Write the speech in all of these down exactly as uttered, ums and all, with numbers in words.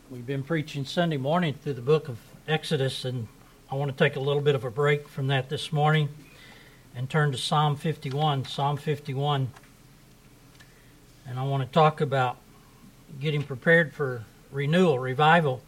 We've been preaching Sunday morning through the book of Exodus, and I want to take a little bit of a break from that this morning and turn to Psalm fifty-one. Psalm fifty-one. And I want to talk about getting prepared for renewal, revival.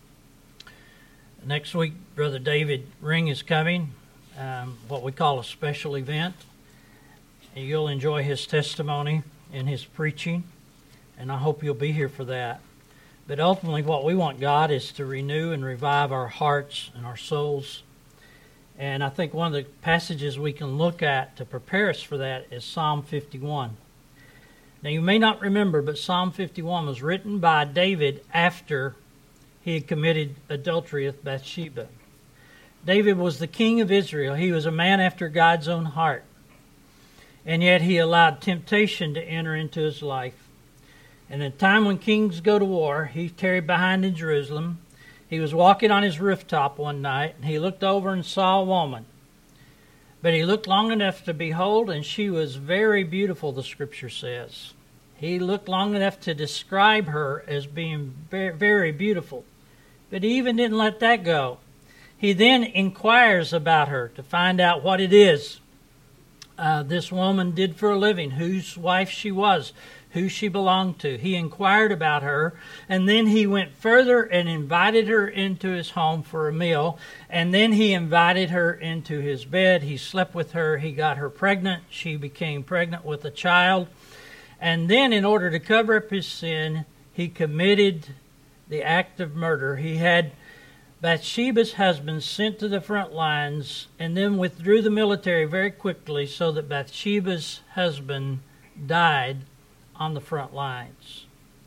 Next week, Brother David Ring is coming, um, what we call a special event. And you'll enjoy his testimony and his preaching, and I hope you'll be here for that. But ultimately what we want God is to renew and revive our hearts and our souls. And I think one of the passages we can look at to prepare us for that is Psalm fifty-one. Now you may not remember, but Psalm fifty-one was written by David after he had committed adultery with Bathsheba. David was the king of Israel. He was a man after God's own heart. And yet he allowed temptation to enter into his life. And at the time when kings go to war, he tarried behind in Jerusalem. He was walking on his rooftop one night, and he looked over and saw a woman. But he looked long enough to behold, and she was very beautiful, the Scripture says. He looked long enough to describe her as being very, very beautiful. But he even didn't let that go. He then inquires about her to find out what it is uh, this woman did for a living, whose wife she was, who she belonged to. He inquired about her, and then he went further and invited her into his home for a meal, and then he invited her into his bed. He slept with her. He got her pregnant. She became pregnant with a child. And then in order to cover up his sin, he committed the act of murder. He had Bathsheba's husband sent to the front lines and then withdrew the military very quickly so that Bathsheba's husband died on the front lines.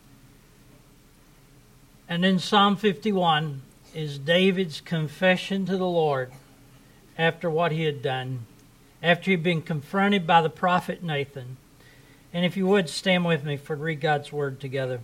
And in Psalm fifty-one is David's confession to the Lord after what he had done, after he'd been confronted by the prophet Nathan. And if you would, stand with me for read God's Word together.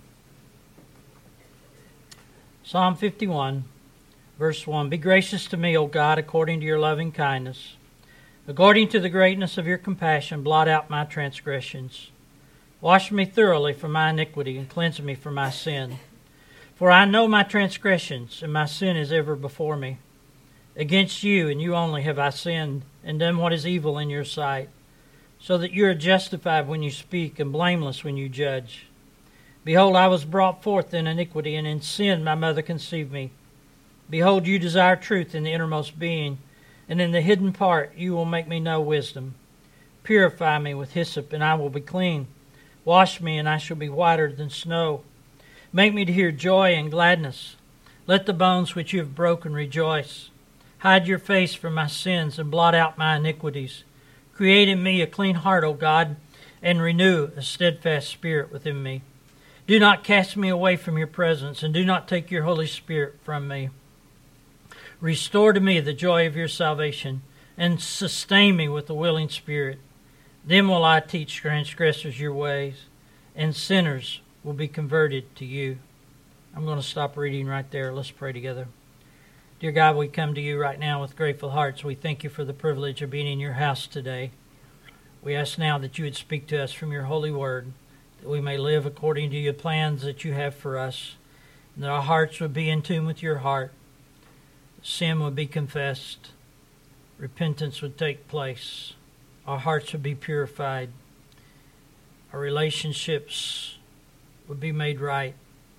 Psalm fifty-one, verse one. Be gracious to me, O God, according to your loving kindness. According to the greatness of your compassion, blot out my transgressions. Wash me thoroughly from my iniquity and cleanse me from my sin. For I know my transgressions, and my sin is ever before me. Against you and you only have I sinned, and done what is evil in your sight, so that you are justified when you speak, and blameless when you judge. Behold, I was brought forth in iniquity, and in sin my mother conceived me. Behold, you desire truth in the innermost being, and in the hidden part you will make me know wisdom. Purify me with hyssop, and I will be clean. Wash me, and I shall be whiter than snow. Make me to hear joy and gladness. Let the bones which you have broken rejoice. Hide your face from my sins, and blot out my iniquities. Create in me a clean heart, O God, and renew a steadfast spirit within me. Do not cast me away from your presence, and do not take your Holy Spirit from me. Restore to me the joy of your salvation, and sustain me with a willing spirit. Then will I teach transgressors your ways, and sinners will be converted to you. I'm going to stop reading right there. Let's pray together. Dear God, we come to you right now with grateful hearts. We thank you for the privilege of being in your house today. We ask now that you would speak to us from your holy word, that we may live according to your plans that you have for us, and that our hearts would be in tune with your heart. Sin would be confessed. Repentance would take place. Our hearts would be purified. Our relationships would be made right.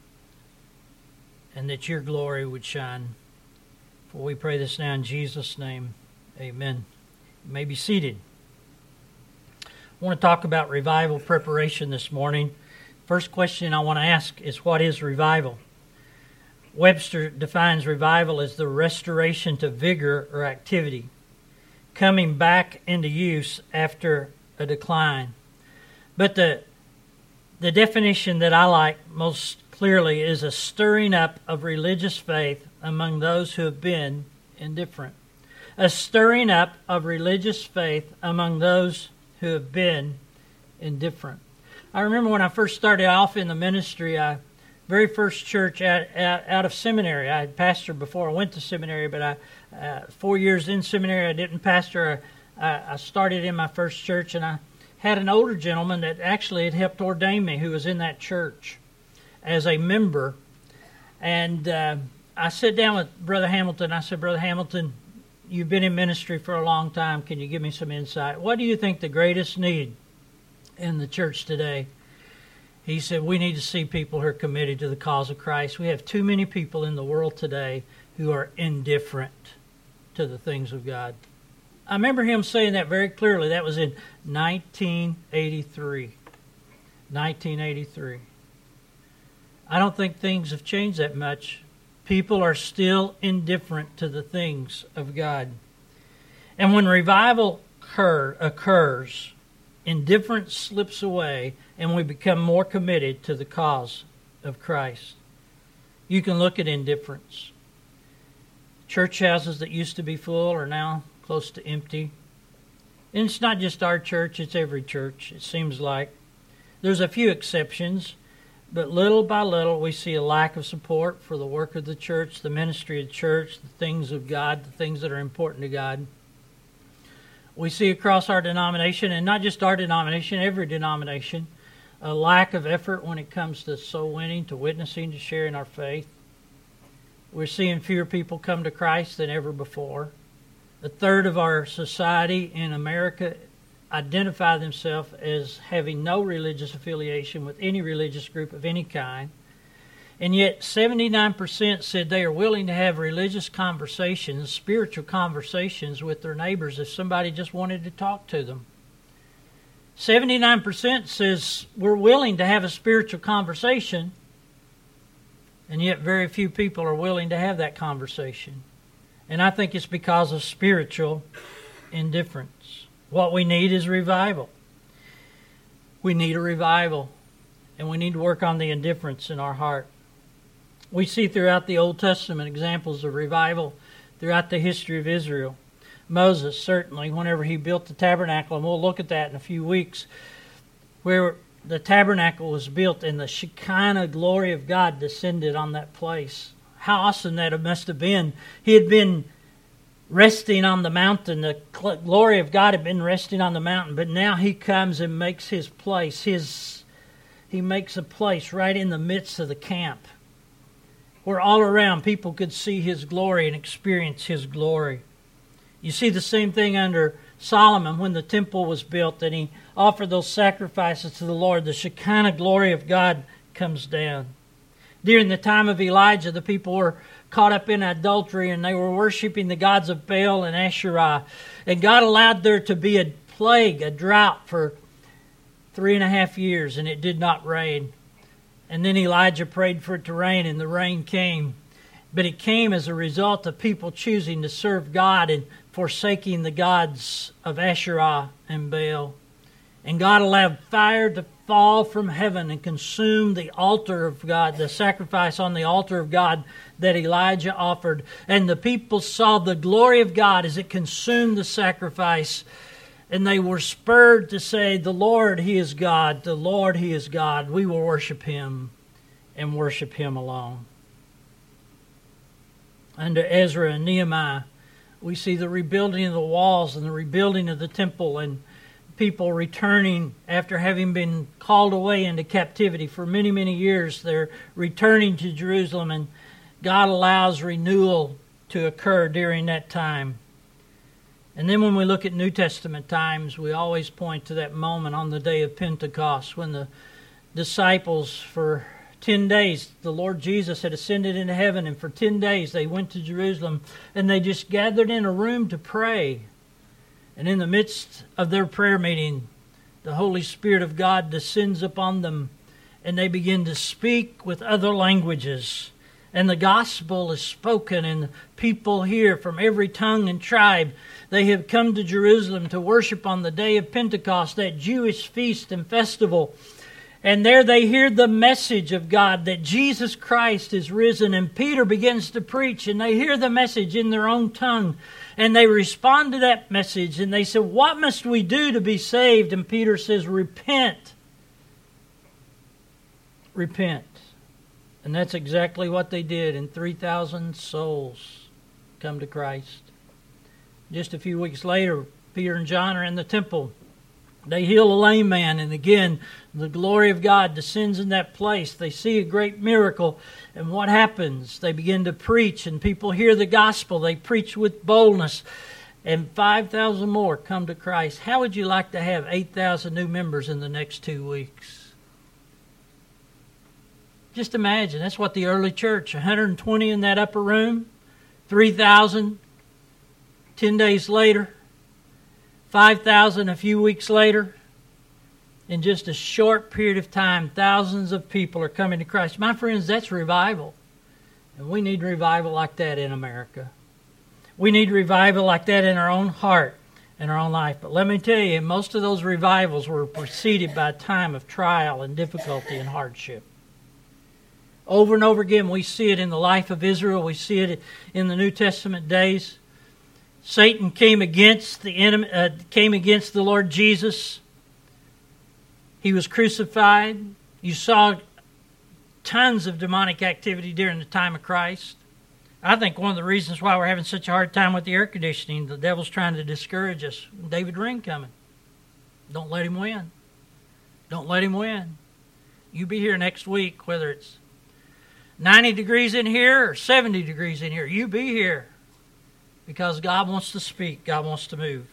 And that your glory would shine. For we pray this now in Jesus' name. Amen. You may be seated. I want to talk about revival preparation this morning. First question I want to ask is, what is revival? Webster defines revival as the restoration to vigor or activity, coming back into use after a decline. But the the definition that I like most clearly is a stirring up of religious faith among those who have been indifferent. A stirring up of religious faith among those who have been indifferent. I remember when I first started off in the ministry, I very first church out, out, out of seminary. I had pastored before I went to seminary, but I uh, four years in seminary, I didn't pastor. I, I started in my first church, and I had an older gentleman that actually had helped ordain me, who was in that church as a member. And uh, I sat down with Brother Hamilton. I said, Brother Hamilton, you've been in ministry for a long time. Can you give me some insight? What do you think the greatest need in the church today? He said, we need to see people who are committed to the cause of Christ. We have too many people in the world today who are indifferent to the things of God. I remember him saying that very clearly. That was in nineteen eighty-three. nineteen eighty-three. I don't think things have changed that much. People are still indifferent to the things of God. And when revival occur, occurs, indifference slips away and we become more committed to the cause of Christ. You can look at indifference. Church houses that used to be full are now close to empty. And it's not just our church, it's every church, it seems like. There's a few exceptions, but little by little we see a lack of support for the work of the church, the ministry of the church, the things of God, the things that are important to God. We see across our denomination, and not just our denomination, every denomination, a lack of effort when it comes to soul winning, to witnessing, to sharing our faith. We're seeing fewer people come to Christ than ever before. A third of our society in America identify themselves as having no religious affiliation with any religious group of any kind. And yet seventy-nine percent said they are willing to have religious conversations, spiritual conversations with their neighbors if somebody just wanted to talk to them. seventy-nine percent says we're willing to have a spiritual conversation, and yet very few people are willing to have that conversation. And I think it's because of spiritual indifference. What we need is revival. We need a revival, and we need to work on the indifference in our heart. We see throughout the Old Testament examples of revival throughout the history of Israel. Moses, certainly, whenever he built the tabernacle, and we'll look at that in a few weeks, where the tabernacle was built and the Shekinah glory of God descended on that place. How awesome that must have been. He had been resting on the mountain. The glory of God had been resting on the mountain, but now he comes and makes his place. His, he makes a place right in the midst of the camp, where all around people could see his glory and experience his glory. You see the same thing under Solomon when the temple was built and he offered those sacrifices to the Lord. The Shekinah glory of God comes down. During the time of Elijah, the people were caught up in adultery and they were worshiping the gods of Baal and Asherah. And God allowed there to be a plague, a drought for three and a half years, and it did not rain. And then Elijah prayed for it to rain, and the rain came. But it came as a result of people choosing to serve God and forsaking the gods of Asherah and Baal. And God allowed fire to fall from heaven and consume the altar of God, the sacrifice on the altar of God that Elijah offered. And the people saw the glory of God as it consumed the sacrifice. And they were spurred to say, the Lord, He is God. The Lord, He is God. We will worship Him and worship Him alone. Under Ezra and Nehemiah, we see the rebuilding of the walls and the rebuilding of the temple and people returning after having been called away into captivity for many, many years. They're returning to Jerusalem, and God allows renewal to occur during that time. And then when we look at New Testament times, we always point to that moment on the day of Pentecost when the disciples, for ten days, the Lord Jesus had ascended into heaven, and for ten days they went to Jerusalem, and they just gathered in a room to pray. And in the midst of their prayer meeting, the Holy Spirit of God descends upon them, and they begin to speak with other languages. And the gospel is spoken, and people here from every tongue and tribe, they have come to Jerusalem to worship on the day of Pentecost, that Jewish feast and festival. And there they hear the message of God that Jesus Christ is risen. And Peter begins to preach, and they hear the message in their own tongue. And they respond to that message, and they say, what must we do to be saved? And Peter says, repent. Repent. And that's exactly what they did, and three thousand souls come to Christ. Just a few weeks later, Peter and John are in the temple, They heal a lame man, and again, the glory of God descends in that place. They see a great miracle, and what happens? They begin to preach, and people hear the gospel. They preach with boldness, and five thousand more come to Christ. How would you like to have eight thousand new members in the next two weeks? Just imagine, that's what the early church, one hundred twenty in that upper room, three thousand ten days later, five thousand a few weeks later. In just a short period of time, thousands of people are coming to Christ. My friends, that's revival. And we need revival like that in America. We need revival like that in our own heart and our own life. But let me tell you, most of those revivals were preceded by a time of trial and difficulty and hardship. Over and over again, we see it in the life of Israel. We see it in the New Testament days. Satan came against the enemy, uh, came against the Lord Jesus. He was crucified. You saw tons of demonic activity during the time of Christ. I think one of the reasons why we're having such a hard time with the air conditioning, the devil's trying to discourage us. David Ring coming. Don't let him win. Don't let him win. You be here next week, whether it's ninety degrees in here or seventy degrees in here. You be here. Because God wants to speak. God wants to move.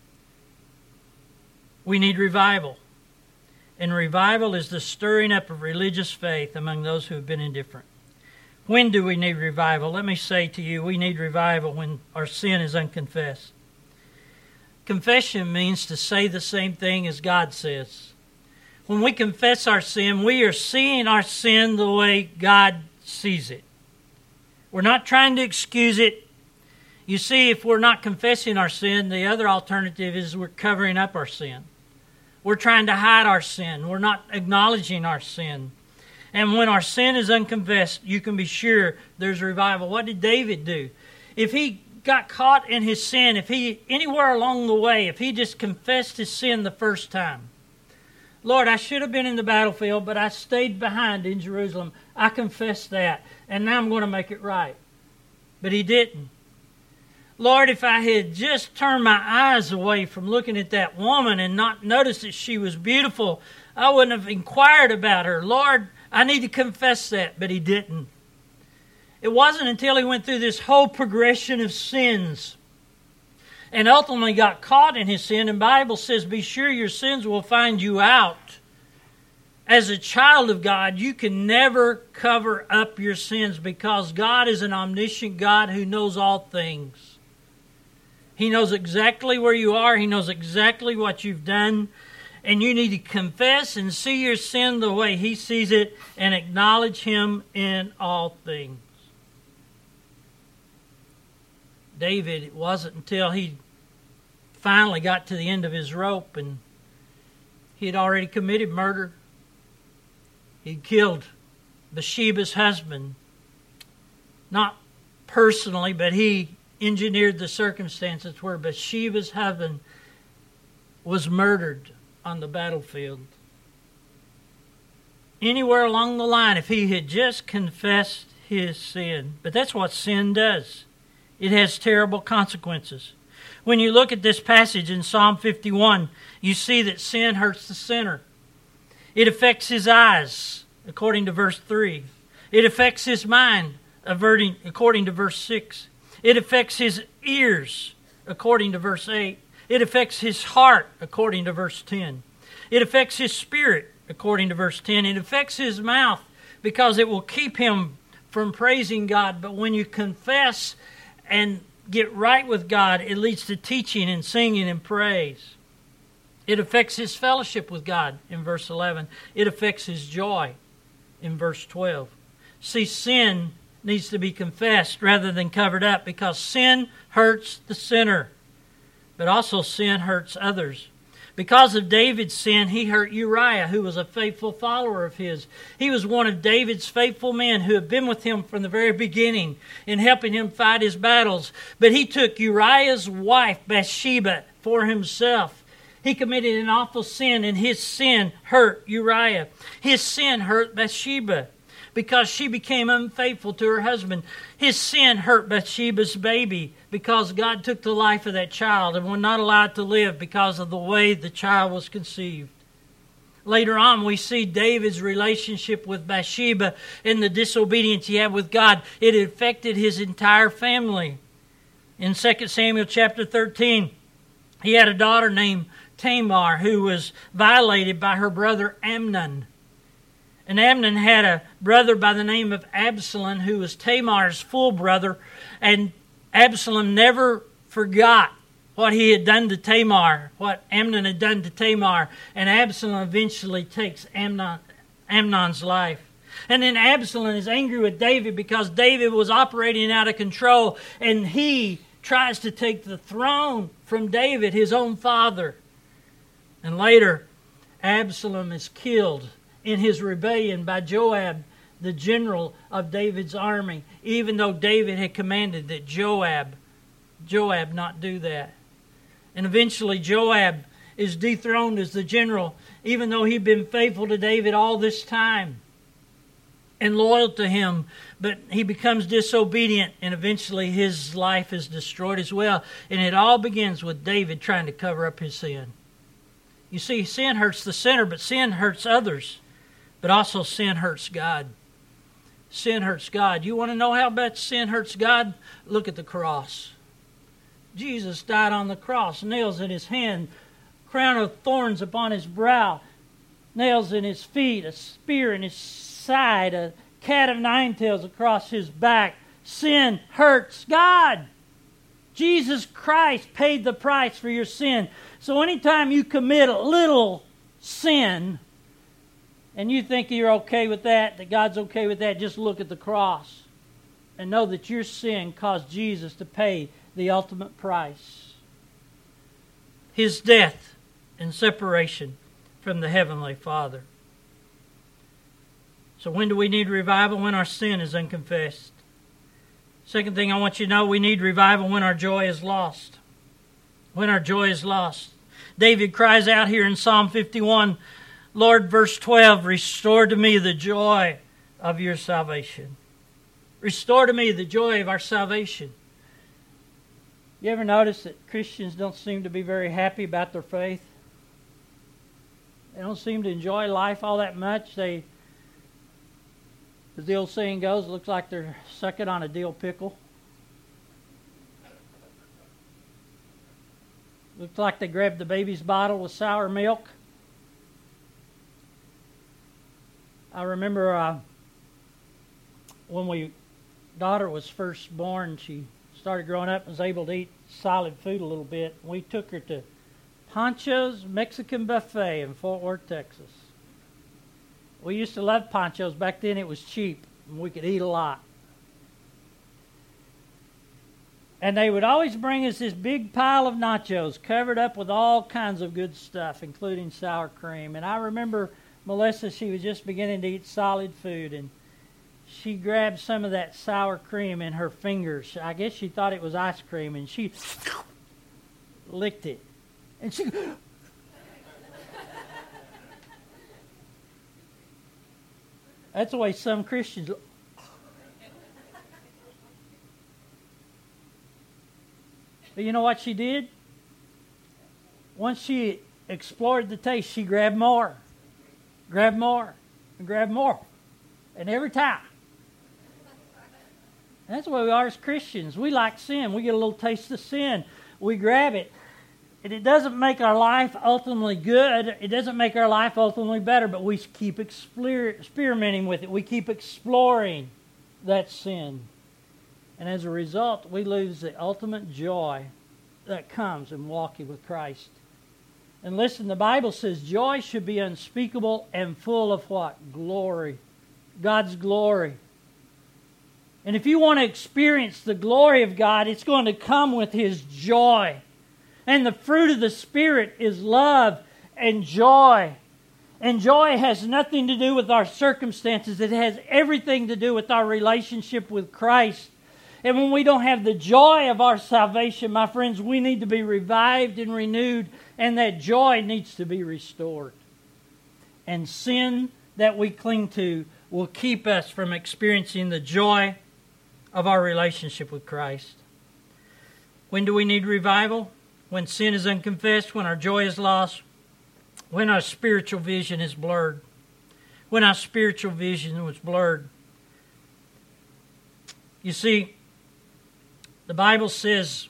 We need revival. And revival is the stirring up of religious faith among those who have been indifferent. When do we need revival? Let me say to you, we need revival when our sin is unconfessed. Confession means to say the same thing as God says. When we confess our sin, we are seeing our sin the way God sees it. We're not trying to excuse it. You see, if we're not confessing our sin, the other alternative is we're covering up our sin. We're trying to hide our sin. We're not acknowledging our sin. And when our sin is unconfessed, you can be sure there's revival. What did David do? If he got caught in his sin, if he, anywhere along the way, if he just confessed his sin the first time, Lord, I should have been in the battlefield, but I stayed behind in Jerusalem. I confess that, and now I'm going to make it right. But he didn't. Lord, if I had just turned my eyes away from looking at that woman and not noticed that she was beautiful, I wouldn't have inquired about her. Lord, I need to confess that, but he didn't. It wasn't until he went through this whole progression of sins and ultimately got caught in his sin. And the Bible says, be sure your sins will find you out. As a child of God, you can never cover up your sins because God is an omniscient God who knows all things. He knows exactly where you are. He knows exactly what you've done. And you need to confess and see your sin the way He sees it and acknowledge Him in all things. David, it wasn't until he finally got to the end of his rope and he had already committed murder. He'd killed Bathsheba's husband. Not personally, but he engineered the circumstances where Bathsheba's husband was murdered on the battlefield. Anywhere along the line, if he had just confessed his sin. But that's what sin does. It has terrible consequences. When you look at this passage in Psalm fifty-one, you see that sin hurts the sinner. It affects his eyes, according to verse three. It affects his mind, according to verse six. It affects his ears, according to verse eight. It affects his heart, according to verse ten. It affects his spirit, according to verse ten. It affects his mouth because it will keep him from praising God. But when you confess and get right with God, it leads to teaching and singing and praise. It affects his fellowship with God in verse eleven. It affects his joy in verse twelve. See, sin needs to be confessed rather than covered up because sin hurts the sinner, but also sin hurts others. Because of David's sin, he hurt Uriah, who was a faithful follower of his. He was one of David's faithful men who had been with him from the very beginning in helping him fight his battles. But he took Uriah's wife, Bathsheba, for himself. He committed an awful sin, and his sin hurt Uriah. His sin hurt Bathsheba. because she became unfaithful to her husband. His sin hurt Bathsheba's baby because God took the life of that child and would not allow it to live because of the way the child was conceived. Later on, we see David's relationship with Bathsheba and the disobedience he had with God. It affected his entire family. In Second Samuel chapter thirteen, he had a daughter named Tamar who was violated by her brother Amnon. And Amnon had a brother by the name of Absalom who was Tamar's full brother. And Absalom never forgot what he had done to Tamar, what Amnon had done to Tamar, and Absalom eventually takes Amnon, Amnon's life. And then Absalom is angry with David because David was operating out of control, and he tries to take the throne from David, his own father. And later, Absalom is killed in his rebellion by Joab, the general of David's army, even though David had commanded that Joab, Joab not do that. And eventually Joab is dethroned as the general, even though he'd been faithful to David all this time and loyal to him. But he becomes disobedient, and eventually his life is destroyed as well. And it all begins with David trying to cover up his sin. You see, sin hurts the sinner, but sin hurts others. But also sin hurts God. Sin hurts God. You want to know how bad sin hurts God? Look at the cross. Jesus died on the cross, nails in his hand, crown of thorns upon his brow, nails in his feet, a spear in his side, a cat of nine tails across his back. Sin hurts God. Jesus Christ paid the price for your sin. So anytime you commit a little sin and you think you're okay with that, that God's okay with that, just look at the cross and know that your sin caused Jesus to pay the ultimate price. His death and separation from the Heavenly Father. So when do we need revival? When our sin is unconfessed. Second thing I want you to know, we need revival when our joy is lost. When our joy is lost. David cries out here in Psalm fifty-one, Lord, verse twelve, restore to me the joy of your salvation. Restore to me the joy of our salvation. You ever notice that Christians don't seem to be very happy about their faith? They don't seem to enjoy life all that much. They, as the old saying goes, it looks like they're sucking on a dill pickle. Looks like they grabbed the baby's bottle with sour milk. I remember uh, when my daughter was first born, she started growing up and was able to eat solid food a little bit. We took her to Pancho's Mexican Buffet in Fort Worth, Texas. We used to love Pancho's. Back then it was cheap and we could eat a lot. And they would always bring us this big pile of nachos covered up with all kinds of good stuff, including sour cream. And I remember Melissa, she was just beginning to eat solid food, and she grabbed some of that sour cream in her fingers. I guess she thought it was ice cream, and she licked it. And she... That's the way some Christians look. But you know what she did? Once she explored the taste, she grabbed more. Grabbed more. And grabbed more. And every time. And that's the way we are as Christians. We like sin. We get a little taste of sin. We grab it. And it doesn't make our life ultimately good. It doesn't make our life ultimately better. But we keep exper- experimenting with it. We keep exploring that sin. And as a result, we lose the ultimate joy that comes in walking with Christ. And listen, the Bible says joy should be unspeakable and full of what? Glory. God's glory. And if you want to experience the glory of God, it's going to come with His joy. And the fruit of the Spirit is love and joy. And joy has nothing to do with our circumstances. It has everything to do with our relationship with Christ. And when we don't have the joy of our salvation, my friends, we need to be revived and renewed, and that joy needs to be restored. And sin that we cling to will keep us from experiencing the joy of our relationship with Christ. When do we need revival? When sin is unconfessed, when our joy is lost, when our spiritual vision is blurred. When our spiritual vision was blurred. You see, the Bible says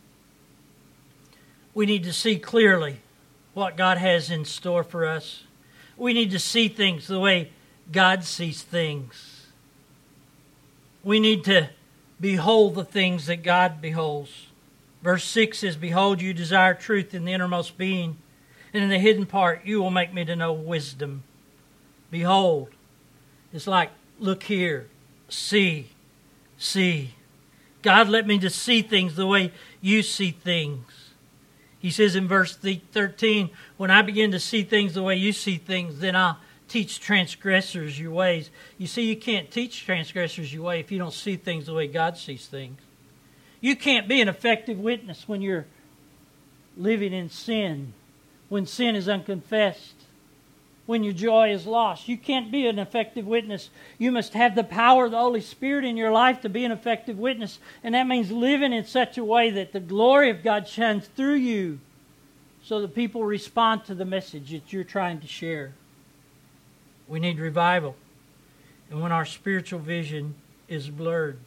we need to see clearly what God has in store for us. We need to see things the way God sees things. We need to behold the things that God beholds. Verse six says, "Behold, you desire truth in the innermost being, and in the hidden part you will make me to know wisdom." Behold. It's like, look here, see, see. God, let me to see things the way you see things. He says in verse thirteen, "When I begin to see things the way you see things, then I'll teach transgressors your ways." You see, you can't teach transgressors your way if you don't see things the way God sees things. You can't be an effective witness when you're living in sin, when sin is unconfessed, when your joy is lost. You can't be an effective witness. You must have the power of the Holy Spirit in your life to be an effective witness. And that means living in such a way that the glory of God shines through you so that people respond to the message that you're trying to share. We need revival. And when our spiritual vision is blurred,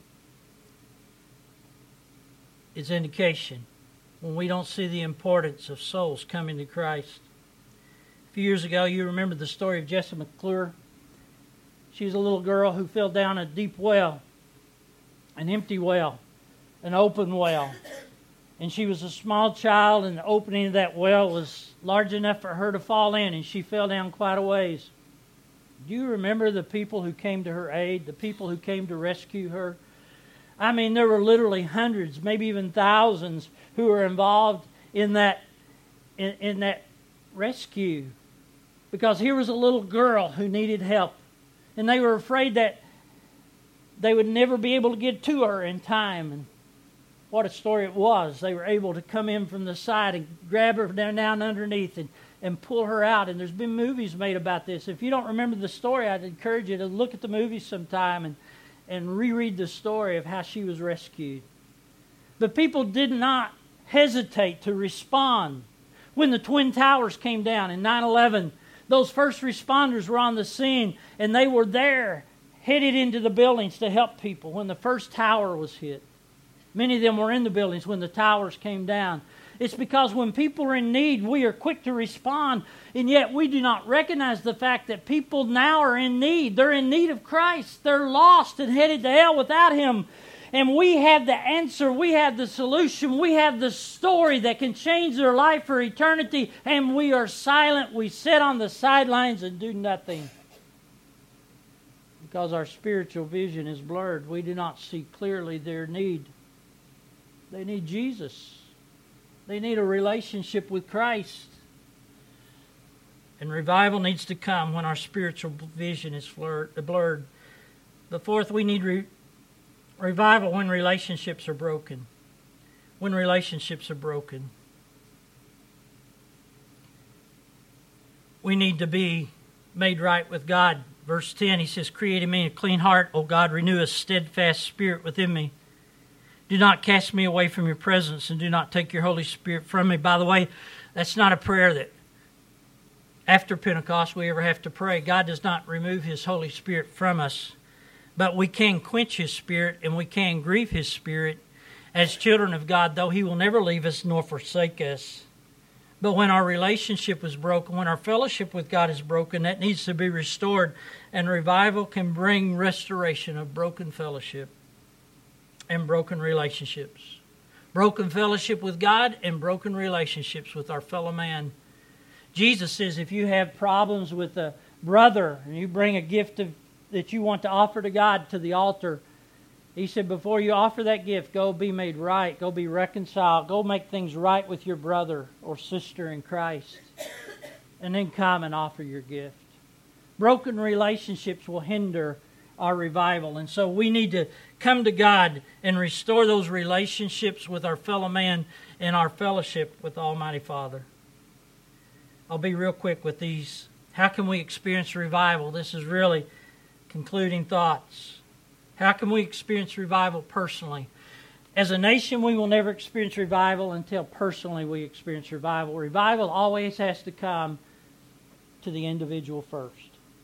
it's indication when we don't see the importance of souls coming to Christ. A few years ago, you remember the story of Jessie McClure. She was a little girl who fell down a deep well, an empty well, an open well. And she was a small child, and the opening of that well was large enough for her to fall in, and she fell down quite a ways. Do you remember the people who came to her aid, the people who came to rescue her? I mean, there were literally hundreds, maybe even thousands, who were involved in that in, in that rescue. Because here was a little girl who needed help. And they were afraid that they would never be able to get to her in time. And what a story it was. They were able to come in from the side and grab her down, down underneath and, and pull her out. And there's been movies made about this. If you don't remember the story, I'd encourage you to look at the movies sometime and and reread the story of how she was rescued. The people did not hesitate to respond. When the Twin Towers came down in nine eleven, those first responders were on the scene, and they were there, headed into the buildings to help people when the first tower was hit. Many of them were in the buildings when the towers came down. It's because when people are in need, we are quick to respond, and yet we do not recognize the fact that people now are in need. They're in need of Christ. They're lost and headed to hell without Him. And we have the answer. We have the solution. We have the story that can change their life for eternity, and we are silent. We sit on the sidelines and do nothing because our spiritual vision is blurred. We do not see clearly their need. They need Jesus. They need a relationship with Christ. And revival needs to come when our spiritual vision is blurred. The fourth, we need re- revival when relationships are broken. When relationships are broken. We need to be made right with God. Verse ten, he says, "Create in me a clean heart, O God, renew a steadfast spirit within me. Do not cast me away from your presence, and do not take your Holy Spirit from me." By the way, that's not a prayer that after Pentecost we ever have to pray. God does not remove His Holy Spirit from us, but we can quench His Spirit and we can grieve His Spirit as children of God, though He will never leave us nor forsake us. But when our relationship is broken, when our fellowship with God is broken, that needs to be restored, and revival can bring restoration of broken fellowship and broken relationships. Broken fellowship with God and broken relationships with our fellow man. Jesus says if you have problems with a brother and you bring a gift of, that you want to offer to God to the altar, He said before you offer that gift, go be made right, go be reconciled, go make things right with your brother or sister in Christ, and then come and offer your gift. Broken relationships will hinder our revival. And so we need to come to God and restore those relationships with our fellow man and our fellowship with Almighty Father. I'll be real quick with these. How can we experience revival? This is really Concluding thoughts. How can we experience revival personally? As a nation, we will never experience revival until personally we experience revival. Revival always has to come to the individual first.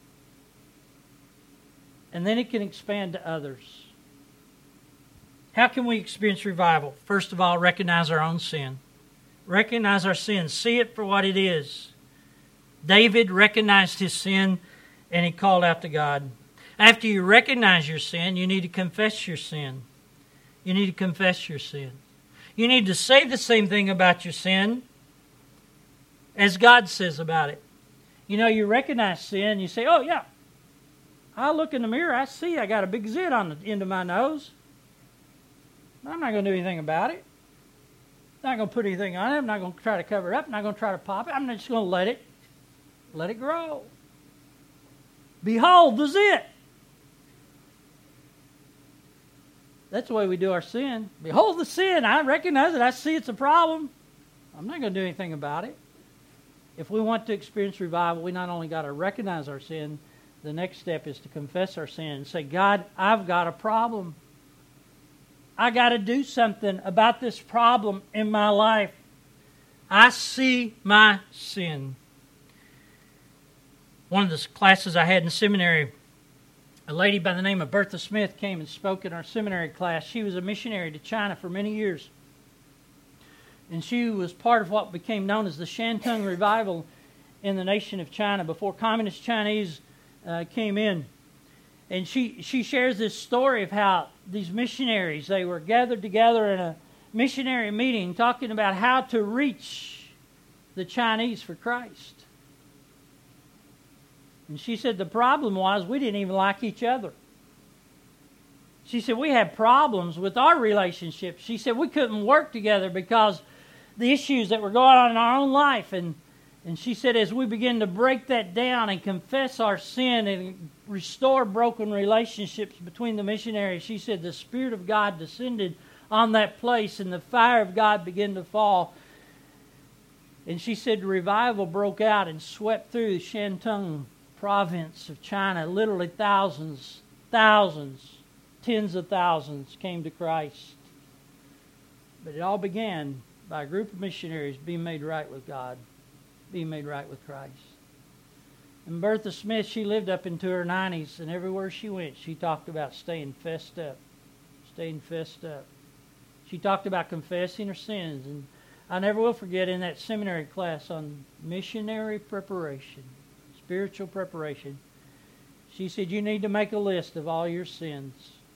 And then it can expand to others. How can we experience revival? First of all, recognize our own sin. Recognize our sin. See it for what it is. David recognized his sin and he called out to God. After you recognize your sin, you need to confess your sin. You need to confess your sin. You need to say the same thing about your sin as God says about it. You know, you recognize sin, you say, oh yeah, I look in the mirror, I see I got a big zit on the end of my nose. I'm not going to do anything about it. I'm not going to put anything on it. I'm not going to try to cover it up. I'm not going to try to pop it. I'm just going to let it, let it grow. Behold the zit. That's the way we do our sin. Behold the sin. I recognize it. I see it's a problem. I'm not going to do anything about it. If we want to experience revival, we not only got to recognize our sin, the next step is to confess our sin and say, God, I've got a problem. I got to do something about this problem in my life. I see my sin. One of the classes I had in seminary, a lady by the name of Bertha Smith came and spoke in our seminary class. She was a missionary to China for many years. And she was part of what became known as the Shantung Revival in the nation of China before Communist Chinese uh, came in. And she, she shares this story of how these missionaries, they were gathered together in a missionary meeting talking about how to reach the Chinese for Christ. And she said the problem was we didn't even like each other. She said we had problems with our relationship. She said we couldn't work together because the issues that were going on in our own life. And, and she said as we begin to break that down and confess our sin and restore broken relationships between the missionaries, she said the Spirit of God descended on that place and the fire of God began to fall. And she said revival broke out and swept through the Shantung province of China. Literally thousands, thousands, tens of thousands came to Christ. But it all began by a group of missionaries being made right with God, being made right with Christ. And Bertha Smith, she lived up into her nineties, and everywhere she went, she talked about staying fessed up, staying fessed up. She talked about confessing her sins, and I never will forget in that seminary class on missionary preparation, spiritual preparation, she said, you need to make a list of all your sins.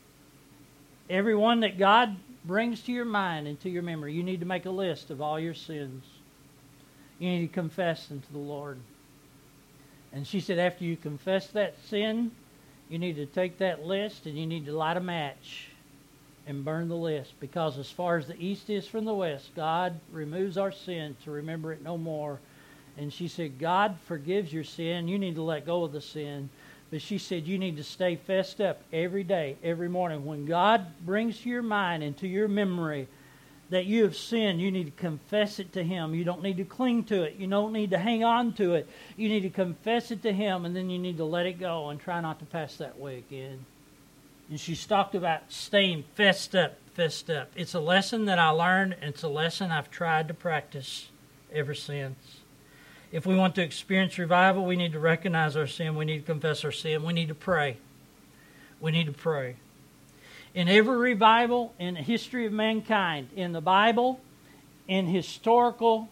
Every one that God brings to your mind and to your memory, you need to make a list of all your sins. You need to confess them to the Lord. And she said after you confess that sin, you need to take that list and you need to light a match and burn the list. Because as far as the east is from the west, God removes our sin to remember it no more. And she said, God forgives your sin. You need to let go of the sin. But she said you need to stay fessed up every day, every morning. When God brings to your mind and to your memory that you have sinned, you need to confess it to Him. You don't need to cling to it. You don't need to hang on to it. You need to confess it to Him, and then you need to let it go and try not to pass that way again. And she's talked about staying fessed up, fessed up. It's a lesson that I learned, and it's a lesson I've tried to practice ever since. If we want to experience revival, we need to recognize our sin. We need to confess our sin. We need to pray. We need to pray. In every revival in the history of mankind, in the Bible, in historical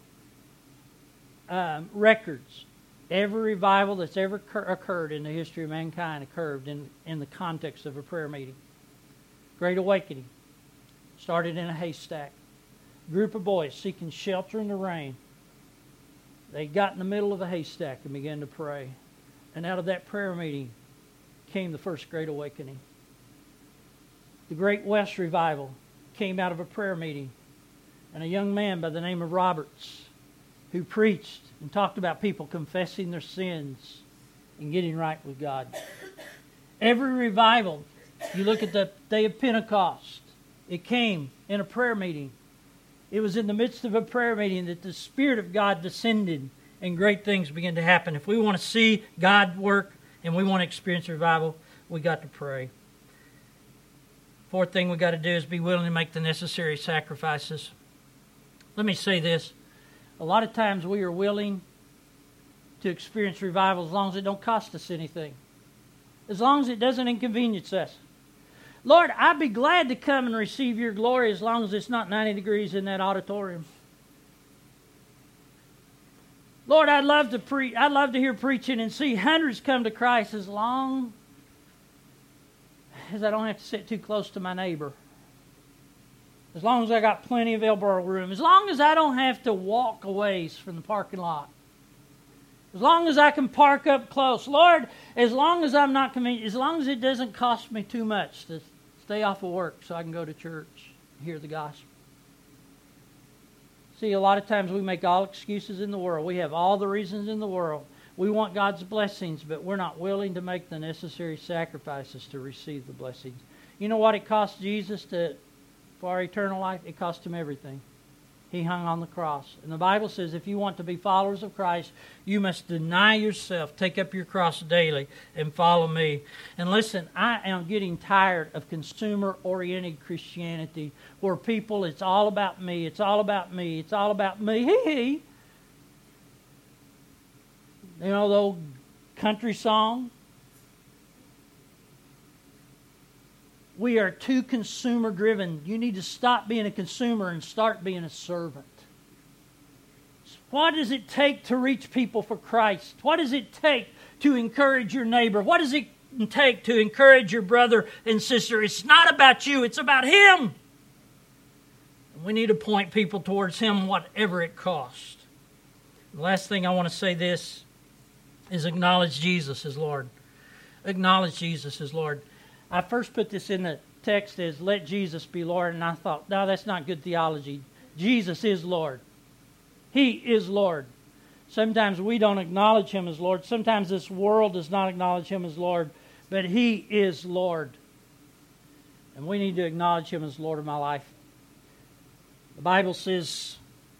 um, records, every revival that's ever cur- occurred in the history of mankind occurred in, in the context of a prayer meeting. Great Awakening started in a haystack. A group of boys seeking shelter in the rain. They got in the middle of a haystack and began to pray. And out of that prayer meeting came the first Great Awakening. The Great West Revival came out of a prayer meeting. And a young man by the name of Roberts, who preached and talked about people confessing their sins and getting right with God. Every revival, you look at the day of Pentecost, it came in a prayer meeting. It was in the midst of a prayer meeting that the Spirit of God descended and great things began to happen. If we want to see God work and we want to experience revival, we got to pray. Fourth thing we got to do is be willing to make the necessary sacrifices. Let me say this. A lot of times we are willing to experience revival as long as it don't cost us anything. As long as it doesn't inconvenience us. Lord, I'd be glad to come and receive your glory as long as it's not ninety degrees in that auditorium. Lord, I'd love to pre- I'd love to hear preaching and see hundreds come to Christ as long as I don't have to sit too close to my neighbor. As long as I got plenty of elbow room. As long as I don't have to walk a ways from the parking lot. As long as I can park up close. Lord, as long as I'm not convenient, as long as it doesn't cost me too much to stay off of work so I can go to church and hear the gospel. See, a lot of times we make all excuses in the world. We have all the reasons in the world. We want God's blessings, but we're not willing to make the necessary sacrifices to receive the blessings. You know what it cost Jesus to, for our eternal life? It cost Him everything. He hung on the cross. And the Bible says if you want to be followers of Christ, you must deny yourself, take up your cross daily, and follow me. And listen, I am getting tired of consumer-oriented Christianity where people, it's all about me, it's all about me, it's all about me. Hee hee. You know the old country song? We are too consumer driven. You need to stop being a consumer and start being a servant. What does it take to reach people for Christ? What does it take to encourage your neighbor? What does it take to encourage your brother and sister? It's not about you, it's about Him. We need to point people towards Him whatever it costs. The last thing I want to say this is acknowledge Jesus as Lord. Acknowledge Jesus as Lord. I first put this in the text as let Jesus be Lord, and I thought, no, that's not good theology. Jesus is Lord. He is Lord. Sometimes we don't acknowledge Him as Lord. Sometimes this world does not acknowledge Him as Lord, but He is Lord. And we need to acknowledge Him as Lord of my life. The Bible says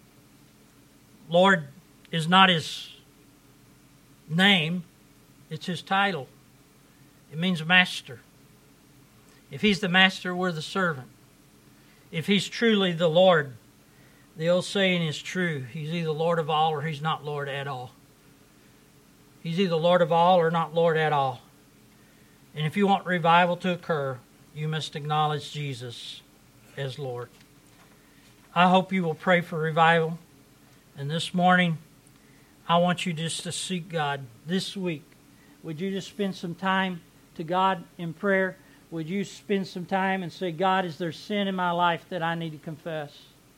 Lord is not His name, it's His title. It means master. If He's the master, we're the servant. If He's truly the Lord, the old saying is true. He's either Lord of all or He's not Lord at all. He's either Lord of all or not Lord at all. And if you want revival to occur, you must acknowledge Jesus as Lord. I hope you will pray for revival. And this morning, I want you just to seek God this week. Would you just spend some time to God in prayer? Would you spend some time and say, God, is there sin in my life that I need to confess?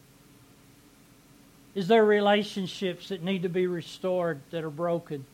Is there relationships that need to be restored that are broken?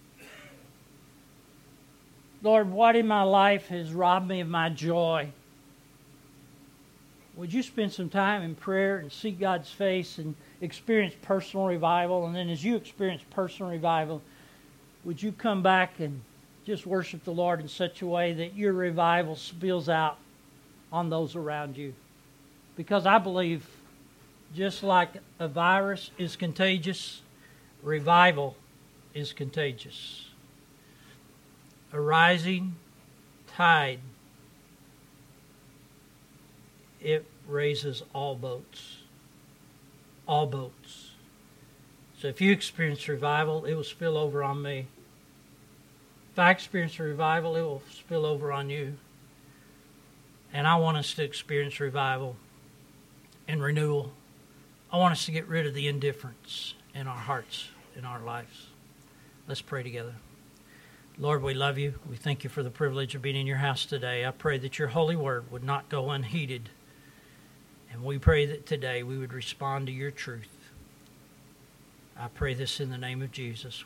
Lord, what in my life has robbed me of my joy? Would you spend some time in prayer and seek God's face and experience personal revival? And then as you experience personal revival, would you come back and just worship the Lord in such a way that your revival spills out on those around you? Because I believe just like a virus is contagious, revival is contagious. A rising tide, it raises all boats. All boats. So if you experience revival, it will spill over on me. If I experience a revival, it will spill over on you. And I want us to experience revival and renewal. I want us to get rid of the indifference in our hearts, in our lives. Let's pray together. Lord, we love you. We thank you for the privilege of being in your house today. I pray that your holy word would not go unheeded. And we pray that today we would respond to your truth. I pray this in the name of Jesus.